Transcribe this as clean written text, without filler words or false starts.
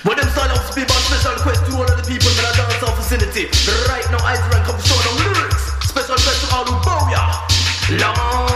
But them style of speed, but special quest to all of the people in a dancehall vicinity. Right now, Ice Rank come show them lyrics. Special quest to all who bow ya. Long